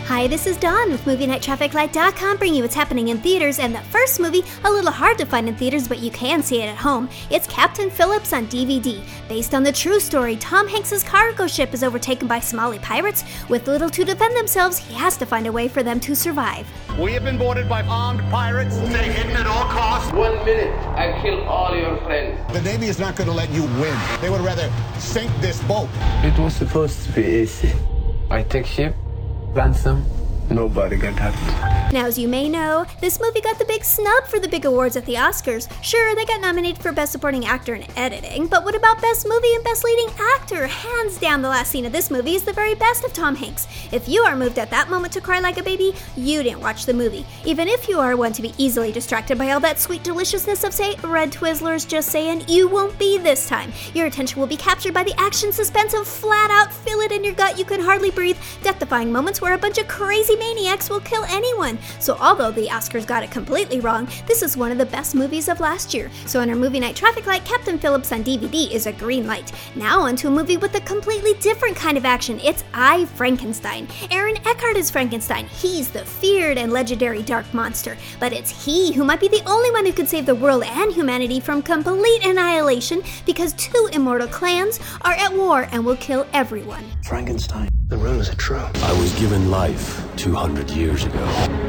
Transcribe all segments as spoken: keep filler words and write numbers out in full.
Hi, this is Dawn with Movie Night Traffic Light dot com, bringing you what's happening in theaters. And the first movie, a little hard to find in theaters, but you can see it at home. It's Captain Phillips on D V D. Based on the true story, Tom Hanks' cargo ship is overtaken by Somali pirates. With little to defend themselves, he has to find a way for them to survive. We have been boarded by armed pirates. Stay hidden at all costs. One minute, I kill all your friends. The Navy is not going to let you win. They would rather sink this boat. It was supposed to be easy. I take ship, ransom, nobody get hurt. Now, as you may know, this movie got the big snub for the big awards at the Oscars. Sure, they got nominated for Best Supporting Actor in Editing, but what about Best Movie and Best Leading Actor? Hands down, the last scene of this movie is the very best of Tom Hanks. If you are moved at that moment to cry like a baby, you didn't watch the movie. Even if you are one to be easily distracted by all that sweet deliciousness of, say, red Twizzlers, just saying, you won't be this time. Your attention will be captured by the action, suspense, and flat-out feel it in your gut, you can hardly breathe, death-defying moments where a bunch of crazy maniacs will kill anyone. So although the Oscars got it completely wrong, this is one of the best movies of last year. So on our Movie Night Traffic Light, Captain Phillips on D V D is a green light. Now onto a movie with a completely different kind of action. It's I, Frankenstein. Aaron Eckhart is Frankenstein. He's the feared and legendary dark monster. But it's he who might be the only one who could save the world and humanity from complete annihilation, because two immortal clans are at war and will kill everyone. Frankenstein, the rumors are true. I was given life two hundred years ago.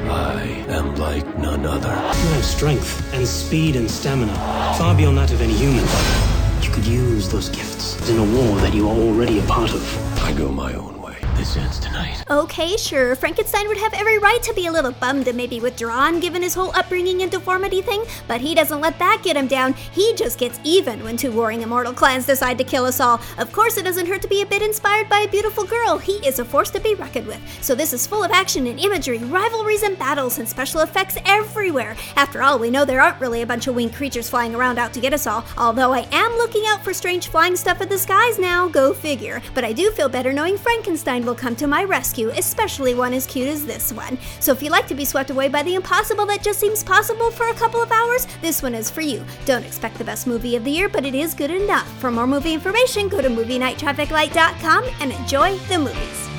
I am like none other. You have strength and speed and stamina, far beyond that of any human. You could use those gifts in a war that you are already a part of. I go my own way. This ends tonight. Okay, sure, Frankenstein would have every right to be a little bummed and maybe withdrawn given his whole upbringing and deformity thing, but he doesn't let that get him down. He just gets even when two warring immortal clans decide to kill us all. Of course, it doesn't hurt to be a bit inspired by a beautiful girl. He is a force to be reckoned with. So this is full of action and imagery, rivalries and battles, and special effects everywhere. After all, we know there aren't really a bunch of winged creatures flying around out to get us all, although I am looking out for strange flying stuff in the skies now, go figure. But I do feel better knowing Frankenstein will come to my rescue, especially one as cute as this one. So if you like to be swept away by the impossible that just seems possible for a couple of hours, this one is for you. Don't expect the best movie of the year, but it is good enough. For more movie information, go to Movie Night Traffic Light dot com and enjoy the movies.